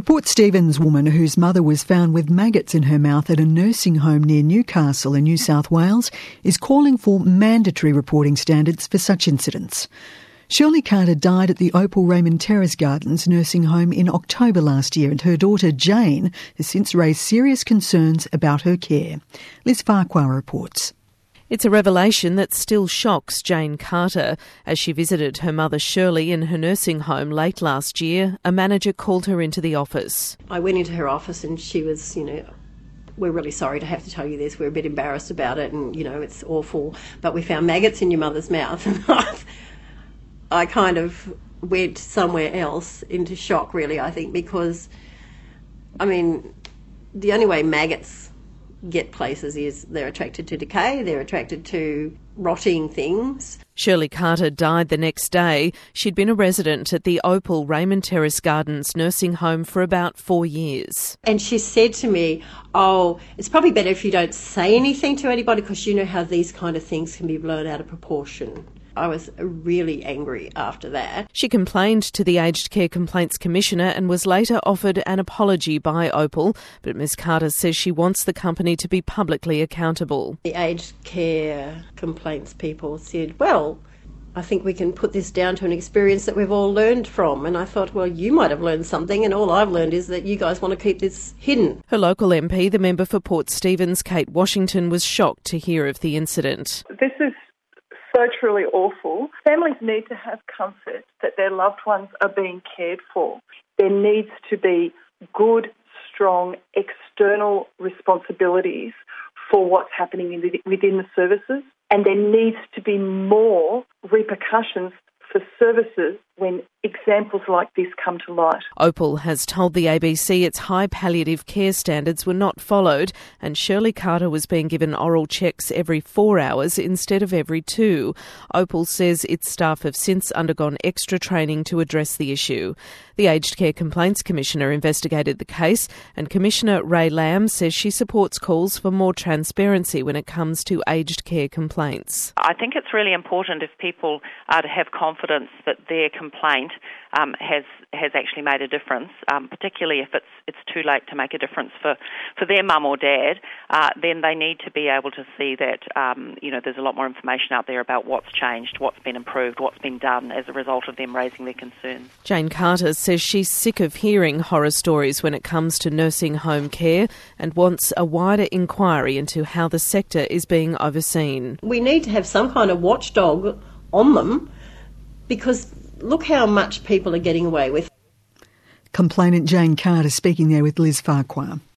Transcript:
Port Stephens woman whose mother was found with maggots in her mouth at a nursing home near Newcastle in New South Wales is calling for mandatory reporting standards for such incidents. Shirley Carter died at the Opal Raymond Terrace Gardens nursing home in October last year, and her daughter Jane has since raised serious concerns about her care. Liz Farquhar reports. It's a revelation that still shocks Jane Carter. As she visited her mother Shirley in her nursing home late last year, a manager called her into the office. I went into her office and she was, we're really sorry to have to tell you this, we're a bit embarrassed about it and, it's awful, but we found maggots in your mother's mouth. And I kind of went somewhere else into shock, really, I think, because, the only way maggots get places is they're attracted to decay, they're attracted to rotting things. Shirley Carter died the next day. She'd been a resident at the Opal Raymond Terrace Gardens nursing home for about 4 years. And she said to me, it's probably better if you don't say anything to anybody because you know how these kind of things can be blown out of proportion. I was really angry after that. She complained to the Aged Care Complaints Commissioner and was later offered an apology by Opal, but Ms Carter says she wants the company to be publicly accountable. The Aged Care Complaints people said, well, I think we can put this down to an experience that we've all learned from. And I thought, well, you might have learned something, and all I've learned is that you guys want to keep this hidden. Her local MP, the member for Port Stephens, Kate Washington, was shocked to hear of the incident. This is so truly awful. Families need to have comfort that their loved ones are being cared for. There needs to be good, strong, external responsibilities for what's happening within the services, and there needs to be more repercussions for services when examples like this come to light. Opal has told the ABC its high palliative care standards were not followed, and Shirley Carter was being given oral checks every 4 hours instead of every 2. Opal says its staff have since undergone extra training to address the issue. The Aged Care Complaints Commissioner investigated the case, and Commissioner Ray Lamb says she supports calls for more transparency when it comes to aged care complaints. I think it's really important if people are to have confidence that their complaint has actually made a difference, particularly if it's too late to make a difference for their mum or dad, then they need to be able to see that there's a lot more information out there about what's changed, what's been improved, what's been done as a result of them raising their concerns. Jane Carter says she's sick of hearing horror stories when it comes to nursing home care and wants a wider inquiry into how the sector is being overseen. We need to have some kind of watchdog on them because look how much people are getting away with. Complainant Jane Carter speaking there with Liz Farquhar.